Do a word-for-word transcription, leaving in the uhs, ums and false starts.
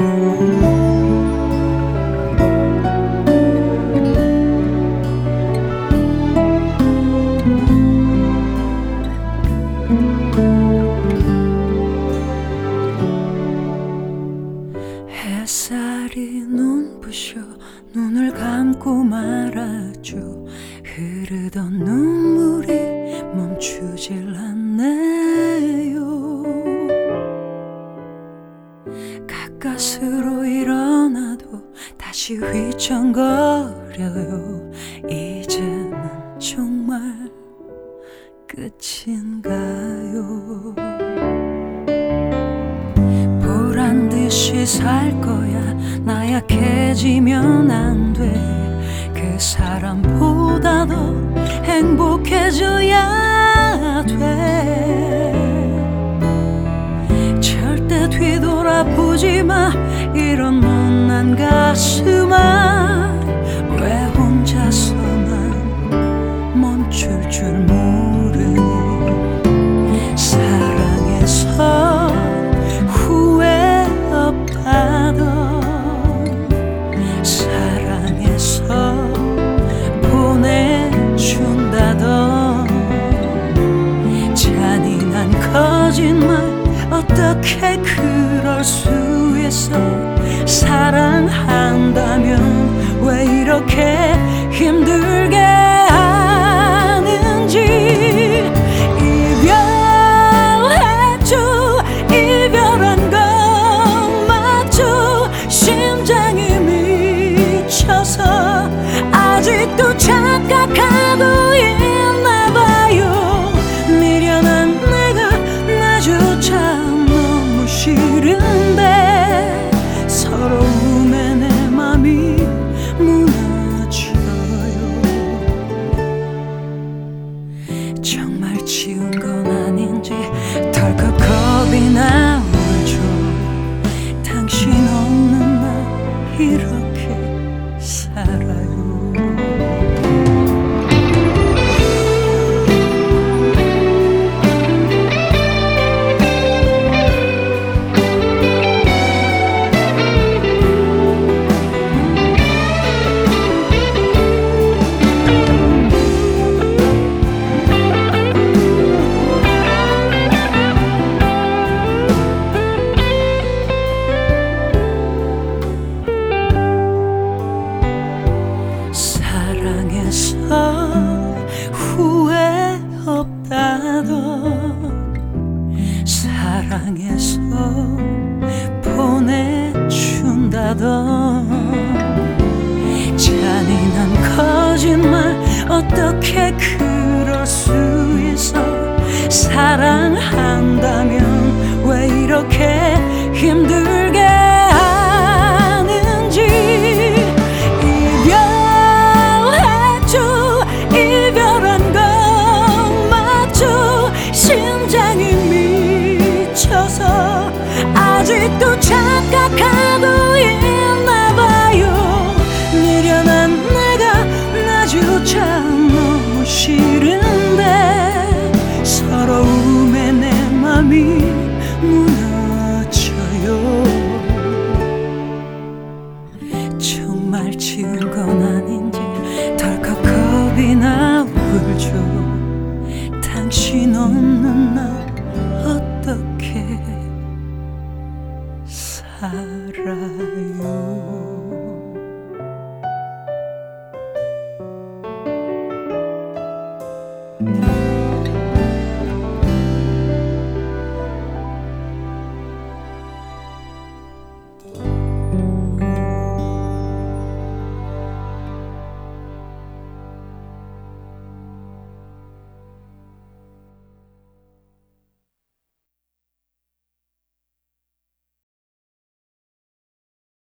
햇살이 눈부셔 눈을 감고 말아줘. 흐르던 눈물이 멈추질 않네요. 가까스로 일어나도 다시 휘청거려요. 이제는 정말 끝인가요? 보란듯이 살 거야. 나 약해지면 안 돼. 그 사람보다 더 행복해져야 돼. 절대 뒤돌아보지 마. 이런 못난 가슴아. 왜 혼자서만 멈출 줄 모르니. 사랑해서 후회 없다던, 사랑해서 보내준다던 잔인한 거짓말. 어떻게 그럴 수 있어. 사랑한다면 왜 이렇게 힘들게 하는지. 이별했죠. 이별한 건 맞죠. 심장이 미쳐서 아직도 착각하고 있나 봐요. 미련한 내가 나조차 너무 싫은데 서러움에 내 맘이 무너져요. 정말 지운 건 아닌지 덜컥 겁이 나오죠. 당신 없는 날 이렇게 살아요. 사랑해서 후회 없다던, 사랑해서 보내준다던 잔인한 거짓말. 어떻게 그럴 수 있어. 사랑한다면 왜 이렇게 힘들게 하는지. 이별한 건 맞죠. 심장이 미쳐서 아직도 착각하고 있나 봐요. 미련한 내가 나조차 너무 싫은데 서러움에 내 맘이 무너져요. 정말 지운 건 아닌지 덜컥 겁이 나울죠. 당신 없는 날 어떻게 살아요.